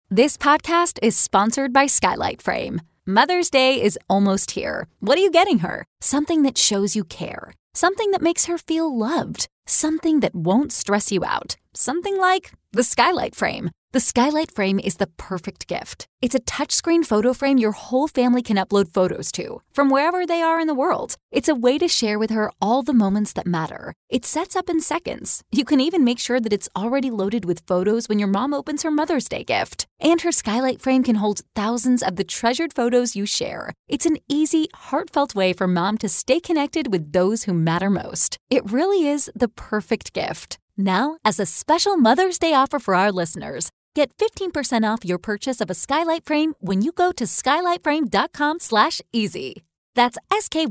This podcast is sponsored by Skylight Frame. Mother's Day is almost here. What are you getting her? Something that shows you care. Something that makes her feel loved. Something that won't stress you out. Something like the Skylight Frame. The Skylight Frame is the perfect gift. It's a touchscreen photo frame your whole family can upload photos to, from wherever they are in the world. It's a way to share with her all the moments that matter. It sets up in seconds. You can even make sure that it's already loaded with photos when your mom opens her Mother's Day gift. And her Skylight Frame can hold thousands of the treasured photos you share. It's an easy, heartfelt way for mom to stay connected with those who matter most. It really is the perfect gift. Now, as a special Mother's Day offer for our listeners, get 15% off your purchase of a Skylight Frame when you go to skylightframe.com/easy. That's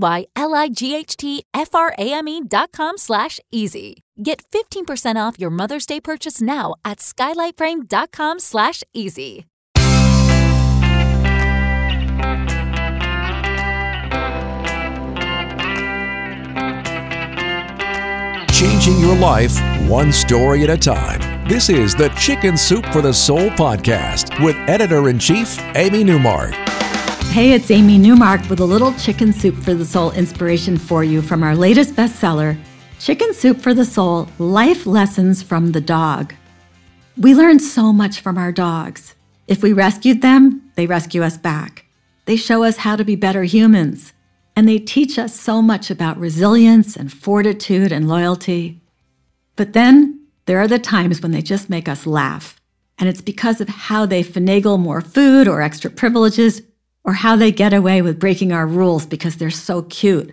SKYLIGHTFRAME.com/easy. Get 15% off your Mother's Day purchase now at skylightframe.com/easy. Changing your life one story at a time. This is the Chicken Soup for the Soul podcast with Editor-in-Chief Amy Newmark. Hey, it's Amy Newmark with a little Chicken Soup for the Soul inspiration for you from our latest bestseller, Chicken Soup for the Soul: Life Lessons from the Dog. We learn so much from our dogs. If we rescued them, they rescue us back. They show us how to be better humans, and they teach us so much about resilience and fortitude and loyalty. But then there are the times when they just make us laugh, and it's because of how they finagle more food or extra privileges, or how they get away with breaking our rules because they're so cute.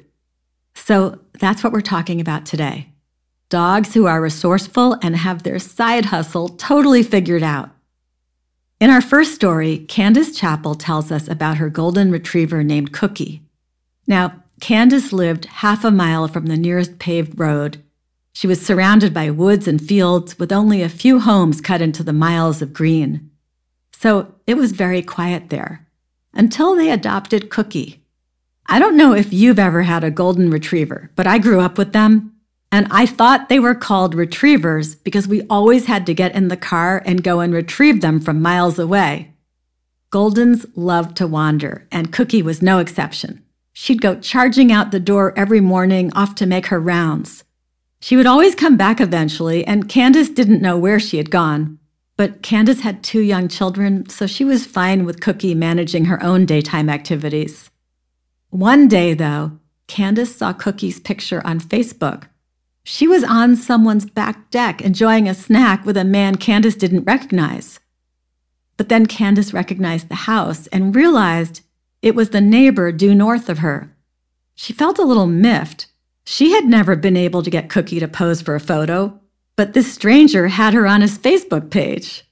So that's what we're talking about today. Dogs who are resourceful and have their side hustle totally figured out. In our first story, Candace Chappell tells us about her golden retriever named Cookie. Now, Candace lived half a mile from the nearest paved road. She was surrounded by woods and fields with only a few homes cut into the miles of green. So it was very quiet there, until they adopted Cookie. I don't know if you've ever had a golden retriever, but I grew up with them, and I thought they were called retrievers because we always had to get in the car and go and retrieve them from miles away. Goldens love to wander, and Cookie was no exception. She'd go charging out the door every morning off to make her rounds. She would always come back eventually, and Candace didn't know where she had gone. But Candace had 2 young children, so she was fine with Cookie managing her own daytime activities. One day, though, Candace saw Cookie's picture on Facebook. She was on someone's back deck enjoying a snack with a man Candace didn't recognize. But then Candace recognized the house and realized it was the neighbor due north of her. She felt a little miffed. She had never been able to get Cookie to pose for a photo, but this stranger had her on his Facebook page.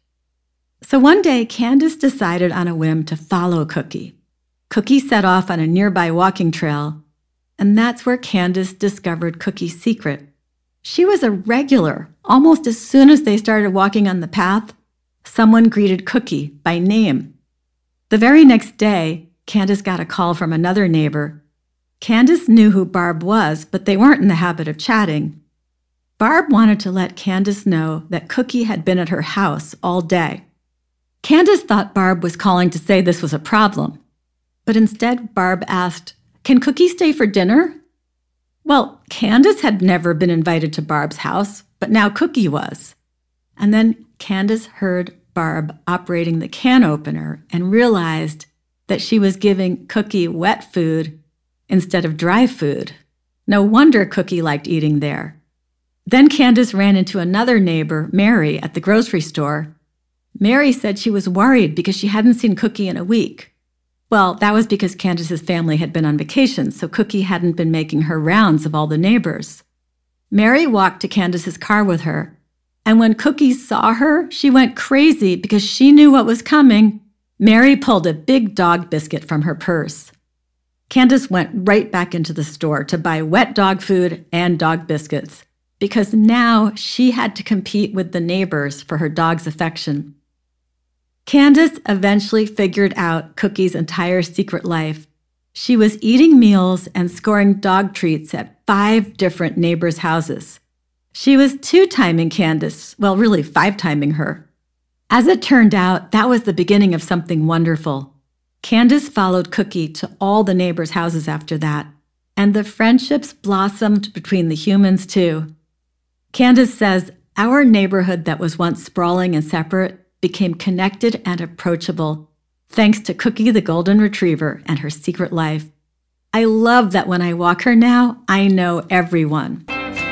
So one day, Candace decided on a whim to follow Cookie. Cookie set off on a nearby walking trail, and that's where Candace discovered Cookie's secret. She was a regular. Almost as soon as they started walking on the path, someone greeted Cookie by name. The very next day, Candace got a call from another neighbor. Candace knew who Barb was, but they weren't in the habit of chatting. Barb wanted to let Candace know that Cookie had been at her house all day. Candace thought Barb was calling to say this was a problem, but instead Barb asked, "Can Cookie stay for dinner?" Well, Candace had never been invited to Barb's house, but now Cookie was. And then Candace heard Barb operating the can opener and realized that she was giving Cookie wet food instead of dry food. No wonder Cookie liked eating there. Then Candace ran into another neighbor, Mary, at the grocery store. Mary said she was worried because she hadn't seen Cookie in a week. Well, that was because Candace's family had been on vacation, so Cookie hadn't been making her rounds of all the neighbors. Mary walked to Candace's car with her, and when Cookie saw her, she went crazy because she knew what was coming. Mary pulled a big dog biscuit from her purse. Candace went right back into the store to buy wet dog food and dog biscuits, because now she had to compete with the neighbors for her dog's affection. Candace eventually figured out Cookie's entire secret life. She was eating meals and scoring dog treats at 5 different neighbors' houses. She was 2-timing Candace, well, really 5-timing her. As it turned out, that was the beginning of something wonderful. Candace followed Cookie to all the neighbors' houses after that, and the friendships blossomed between the humans too. Candace says, our neighborhood that was once sprawling and separate became connected and approachable, thanks to Cookie the Golden Retriever and her secret life. I love that when I walk her now, I know everyone.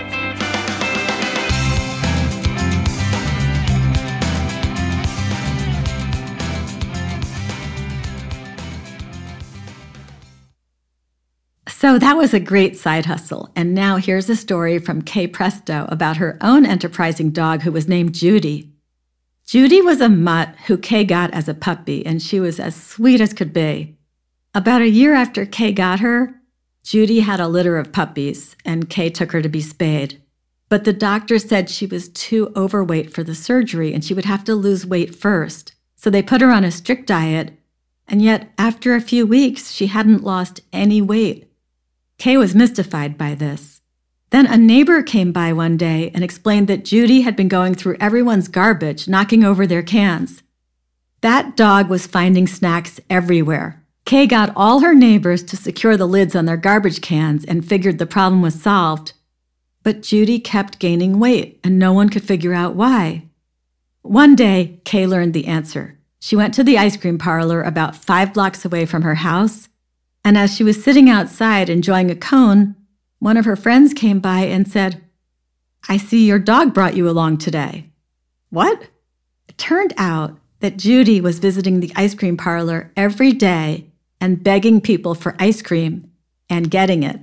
So that was a great side hustle. And now here's a story from Kay Presto about her own enterprising dog who was named Judy. Judy was a mutt who Kay got as a puppy, and she was as sweet as could be. About a year after Kay got her, Judy had a litter of puppies, and Kay took her to be spayed. But the doctor said she was too overweight for the surgery, and she would have to lose weight first. So they put her on a strict diet, and yet after a few weeks, she hadn't lost any weight. Kay was mystified by this. Then a neighbor came by one day and explained that Judy had been going through everyone's garbage, knocking over their cans. That dog was finding snacks everywhere. Kay got all her neighbors to secure the lids on their garbage cans and figured the problem was solved. But Judy kept gaining weight, and no one could figure out why. One day, Kay learned the answer. She went to the ice cream parlor about 5 blocks away from her house, and as she was sitting outside enjoying a cone, one of her friends came by and said, "I see your dog brought you along today." What? It turned out that Judy was visiting the ice cream parlor every day and begging people for ice cream and getting it.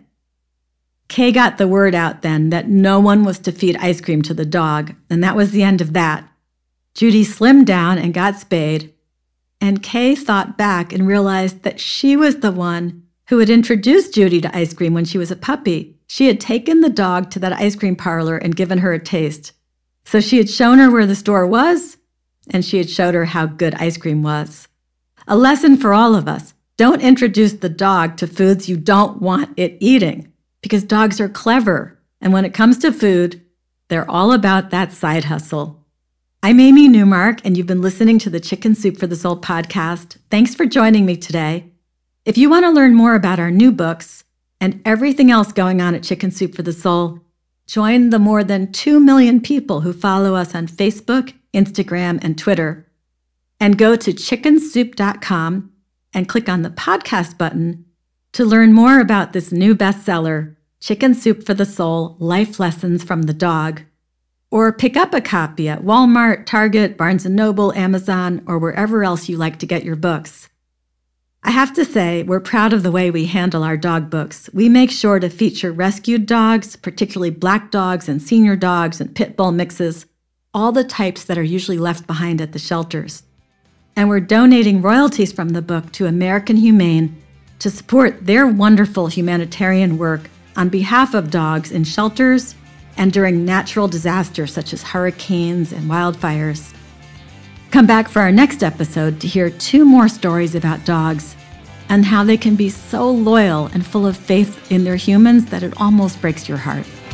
Kay got the word out then that no one was to feed ice cream to the dog, and that was the end of that. Judy slimmed down and got spayed, and Kay thought back and realized that she was the one who had introduced Judy to ice cream when she was a puppy. She had taken the dog to that ice cream parlor and given her a taste. So she had shown her where the store was, and she had showed her how good ice cream was. A lesson for all of us: don't introduce the dog to foods you don't want it eating, because dogs are clever, and when it comes to food, they're all about that side hustle. I'm Amy Newmark, and you've been listening to the Chicken Soup for the Soul podcast. Thanks for joining me today. If you want to learn more about our new books and everything else going on at Chicken Soup for the Soul, join the more than 2 million people who follow us on Facebook, Instagram, and Twitter. And go to chickensoup.com and click on the podcast button to learn more about this new bestseller, Chicken Soup for the Soul: Life Lessons from the Dog. Or pick up a copy at Walmart, Target, Barnes & Noble, Amazon, or wherever else you like to get your books. I have to say, we're proud of the way we handle our dog books. We make sure to feature rescued dogs, particularly black dogs and senior dogs and pit bull mixes, all the types that are usually left behind at the shelters. And we're donating royalties from the book to American Humane to support their wonderful humanitarian work on behalf of dogs in shelters and during natural disasters such as hurricanes and wildfires. Come back for our next episode to hear 2 more stories about dogs and how they can be so loyal and full of faith in their humans that it almost breaks your heart.